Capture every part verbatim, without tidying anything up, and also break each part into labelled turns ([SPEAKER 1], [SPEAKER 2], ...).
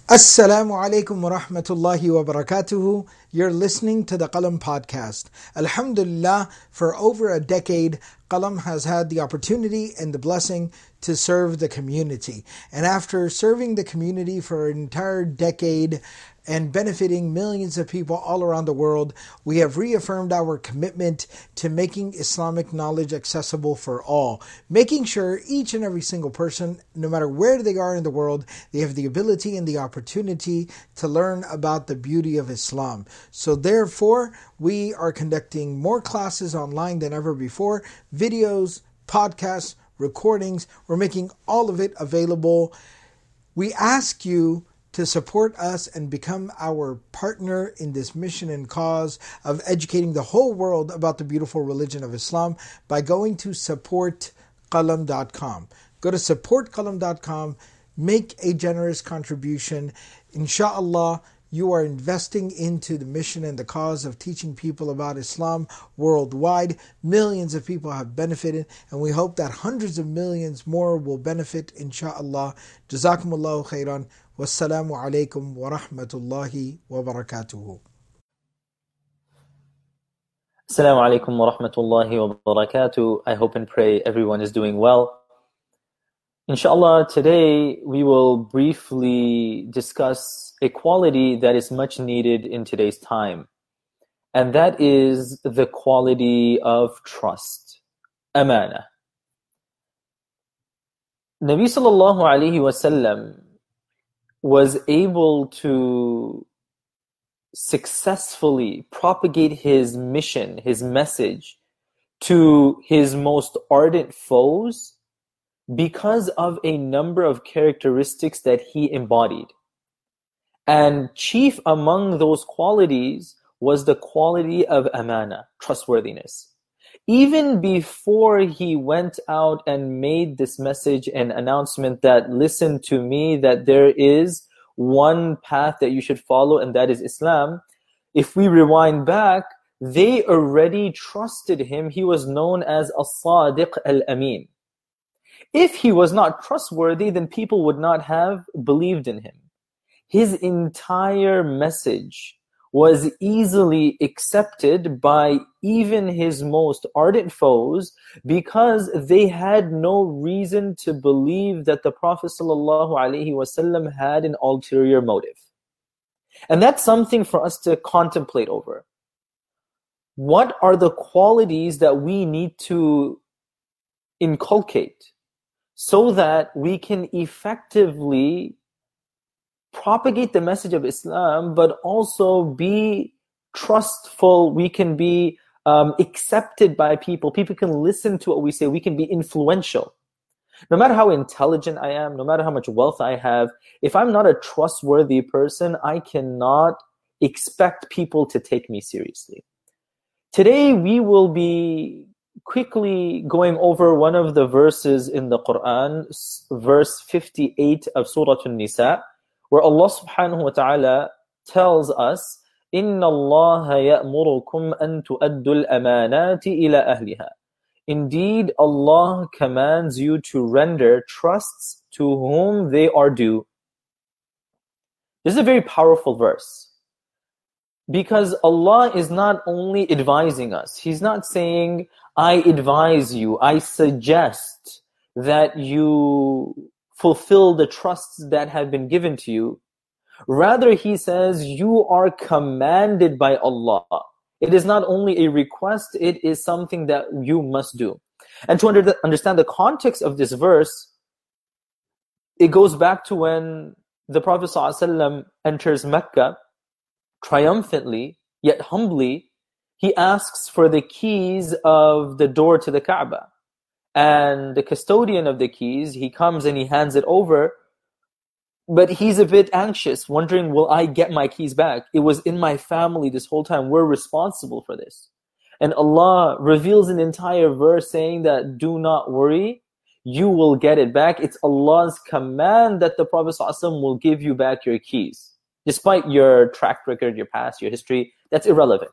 [SPEAKER 1] Assalamu alaikum wa rahmatullahi wa barakatuhu. You're listening to the Qalam podcast. Alhamdulillah, for over a decade, Qalam has had the opportunity and the blessing to serve the community. And after serving the community for an entire decade and benefiting millions of people all around the world, we have reaffirmed our commitment to making Islamic knowledge accessible for all, making sure each and every single person, no matter where they are in the world, they have the ability and the opportunity to learn about the beauty of Islam. So therefore, we are conducting more classes online than ever before, videos, podcasts, recordings. We're making all of it available. We ask you to support us and become our partner in this mission and cause of educating the whole world about the beautiful religion of Islam by going to support qalam dot com. Go to support qalam dot com, make a generous contribution. Insha'Allah, you are investing into the mission and the cause of teaching people about Islam worldwide. Millions of people have benefited, and we hope that hundreds of millions more will benefit, insha'Allah. Jazakumullahu khairan. Wassalamu alaikum wa rahmatullahi wa barakatuhu.
[SPEAKER 2] Assalamu alaikum wa rahmatullahi wa barakatuh. I hope and pray everyone is doing well. Inshallah, today we will briefly discuss a quality that is much needed in today's time, and that is the quality of trust, amana. Nabi sallallahu alayhi wa sallam was able to successfully propagate his mission, his message, to his most ardent foes because of a number of characteristics that he embodied. And chief among those qualities was the quality of amana, trustworthiness. Even before he went out and made this message and announcement that, listen to me, that there is one path that you should follow, and that is Islam, if we rewind back, they already trusted him. He was known as As-Sadiq Al-Amin. If he was not trustworthy, then people would not have believed in him. His entire message was easily accepted by even his most ardent foes because they had no reason to believe that the Prophet ﷺ had an ulterior motive. And that's something for us to contemplate over. What are the qualities that we need to inculcate so that we can effectively propagate the message of Islam, but also be trustful? We can be um, accepted by people. People can listen to what we say. We can be influential. No matter how intelligent I am, no matter how much wealth I have, if I'm not a trustworthy person, I cannot expect people to take me seriously. Today, we will be quickly going over one of the verses in the Quran, verse fifty-eight of Surah An-Nisa, where Allah subhanahu wa ta'ala tells us, إِنَّ اللَّهَ يَأْمُرُكُمْ أَن تُؤَدُّوا الْأَمَانَاتِ إِلَى أَهْلِهَا. Indeed, Allah commands you to render trusts to whom they are due. This is a very powerful verse, because Allah is not only advising us. He's not saying, I advise you, I suggest that you fulfill the trusts that have been given to you. Rather, he says, you are commanded by Allah. It is not only a request, it is something that you must do. And to under understand the context of this verse, it goes back to when the Prophet ﷺ enters Mecca triumphantly, yet humbly. He asks for the keys of the door to the Kaaba. And the custodian of the keys, he comes and he hands it over, but he's a bit anxious, wondering, will I get my keys back? It was in my family this whole time. We're responsible for this. And Allah reveals an entire verse saying that, do not worry, you will get it back. It's Allah's command that the Prophet ﷺ will give you back your keys. Despite your track record, your past, your history, that's irrelevant.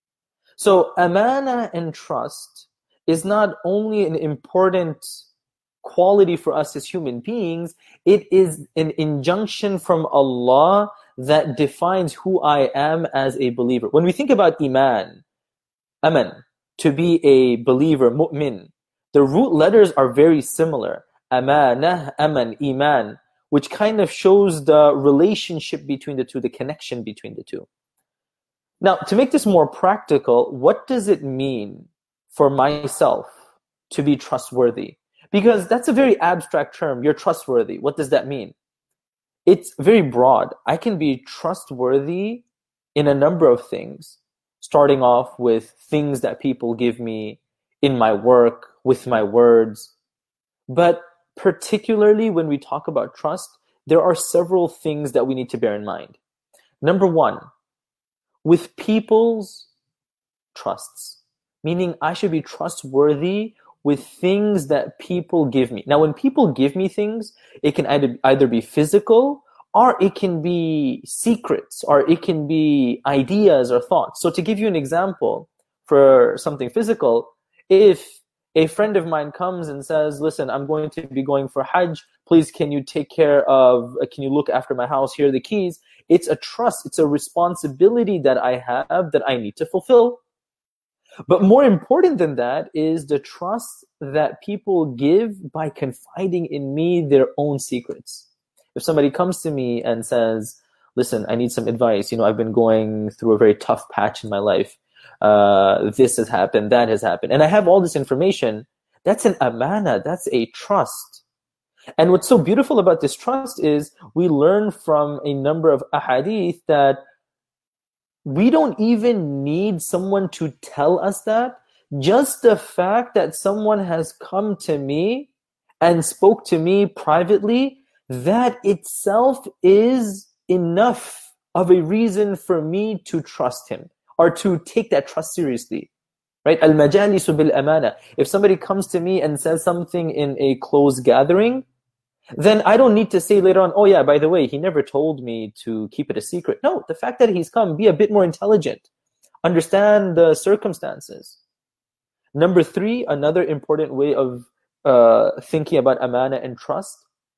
[SPEAKER 2] So amana and trust is not only an important quality for us as human beings. It is an injunction from Allah that defines who I am as a believer. When we think about iman, aman, to be a believer, mu'min, the root letters are very similar. Amanah, aman, iman, which kind of shows the relationship between the two, the connection between the two. Now, to make this more practical, what does it mean for myself to be trustworthy? Because that's a very abstract term. You're trustworthy. What does that mean? It's very broad. I can be trustworthy in a number of things, starting off with things that people give me in my work, with my words. But particularly when we talk about trust, there are several things that we need to bear in mind. Number one, with people's trusts, meaning I should be trustworthy with things that people give me. Now, when people give me things, it can either, either be physical, or it can be secrets, or it can be ideas or thoughts. So to give you an example for something physical, if a friend of mine comes and says, listen, I'm going to be going for Hajj, please can you take care of, can you look after my house, here are the keys. It's a trust, it's a responsibility that I have that I need to fulfill. But more important than that is the trust that people give by confiding in me their own secrets. If somebody comes to me and says, listen, I need some advice, you know, I've been going through a very tough patch in my life. Uh, this has happened, that has happened. And I have all this information. That's an amana, that's a trust. And what's so beautiful about this trust is we learn from a number of ahadith that we don't even need someone to tell us that. Just the fact that someone has come to me and spoke to me privately, that itself is enough of a reason for me to trust him or to take that trust seriously. Right? Al-majalisu bil-amana. If somebody comes to me and says something in a closed gathering, then I don't need to say later on, oh yeah, by the way, he never told me to keep it a secret. No, the fact that he's come, be a bit more intelligent. Understand the circumstances. Number three, another important way of uh, thinking about amana and trust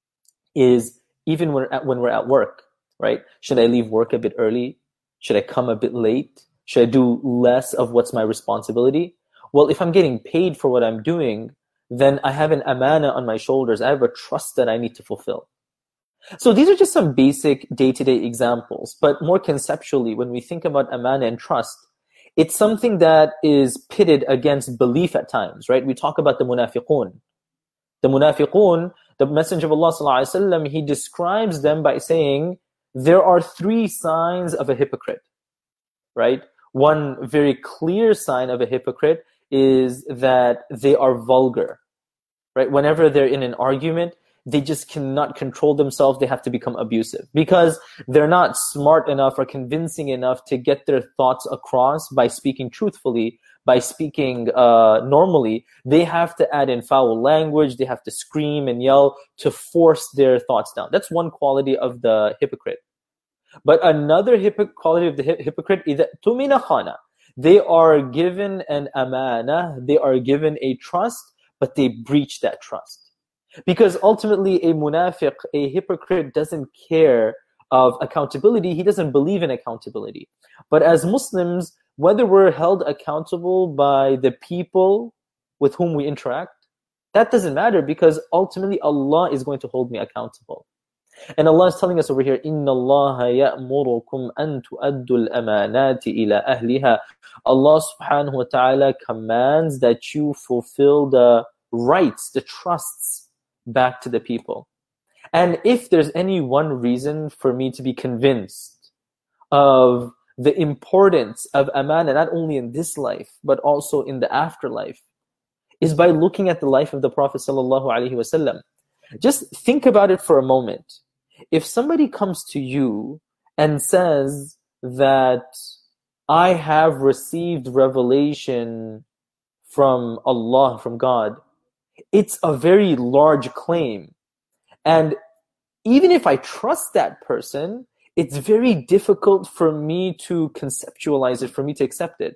[SPEAKER 2] is even when, when we're at work, right? Should I leave work a bit early? Should I come a bit late? Should I do less of what's my responsibility? Well, if I'm getting paid for what I'm doing, then I have an amana on my shoulders. I have a trust that I need to fulfill. So these are just some basic day-to-day examples. But more conceptually, when we think about amana and trust, it's something that is pitted against belief at times, right? We talk about the munafiqun. The munafiqun, the Messenger of Allah sallallahu alaihi wasallam, he describes them by saying, there are three signs of a hypocrite, right? One very clear sign of a hypocrite is that they are vulgar, right? Whenever they're in an argument, they just cannot control themselves. They have to become abusive because they're not smart enough or convincing enough to get their thoughts across by speaking truthfully, by speaking uh, normally. They have to add in foul language. They have to scream and yell to force their thoughts down. That's one quality of the hypocrite. But another hypo- quality of the hi- hypocrite is that tumina khana. They are given an amana, they are given a trust, but they breach that trust. Because ultimately a munafiq, a hypocrite, doesn't care of accountability. He doesn't believe in accountability. But as Muslims, whether we're held accountable by the people with whom we interact, that doesn't matter because ultimately Allah is going to hold me accountable. And Allah is telling us over here, إِنَّ اللَّهَ يَأْمُرُكُمْ أَن تُؤَدُّوا الْأَمَانَاتِ إِلَى أَهْلِهَا. Allah subhanahu wa ta'ala commands that you fulfill the rights, the trusts back to the people. And if there's any one reason for me to be convinced of the importance of amana, not only in this life, but also in the afterlife, is by looking at the life of the Prophet sallallahu alaihi wasallam. Just think about it for a moment. If somebody comes to you and says that I have received revelation from Allah, from God, it's a very large claim. And even if I trust that person, it's very difficult for me to conceptualize it, for me to accept it.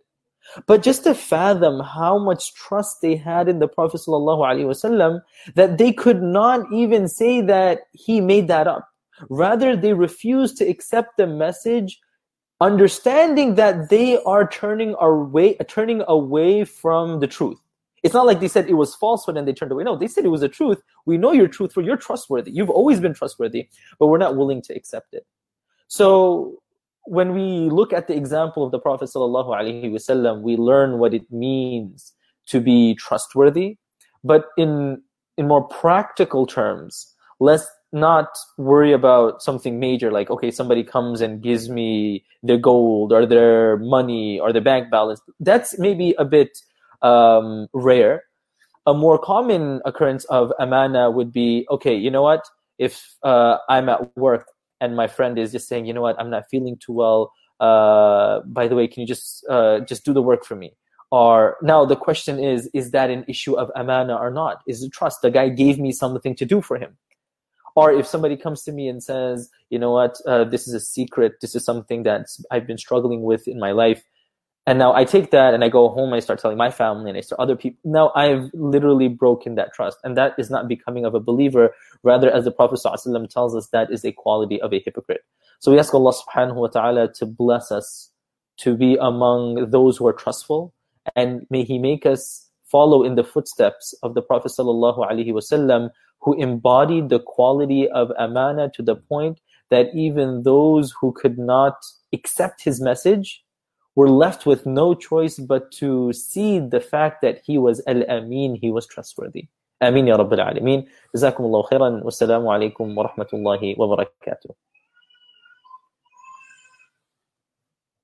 [SPEAKER 2] But just to fathom how much trust they had in the Prophet ﷺ, that they could not even say that he made that up. Rather, they refused to accept the message, understanding that they are turning away, turning away from the truth. It's not like they said it was falsehood and they turned away. No, they said it was the truth. We know you're truthful. You're trustworthy. You've always been trustworthy, but we're not willing to accept it. So when we look at the example of the Prophet ﷺ, we learn what it means to be trustworthy. But in in more practical terms, let's not worry about something major like, okay, somebody comes and gives me their gold or their money or their bank balance. That's maybe a bit um, rare. A more common occurrence of amana would be, okay, you know what? If uh, I'm at work and my friend is just saying, you know what, I'm not feeling too well. Uh, by the way, can you just uh, just do the work for me? Or now the question is, is that an issue of amana or not? Is it trust? The guy gave me something to do for him. Or if somebody comes to me and says, you know what, uh, this is a secret, this is something that I've been struggling with in my life. And now I take that and I go home and I start telling my family and I start other people. Now I've literally broken that trust. And that is not becoming of a believer. Rather, as the Prophet ﷺ tells us, that is a quality of a hypocrite. So we ask Allah subhanahu wa ta'ala to bless us, to be among those who are trustful. And may He make us follow in the footsteps of the Prophet sallallahu alaihi wasallam, who embodied the quality of amana to the point that even those who could not accept his message were left with no choice but to see the fact that he was al-amin, he was trustworthy. Amin ya Rabbil Alameen. Jazakumullahu khairan. Wassalamu alaikum wa rahmatullahi wa barakatuh.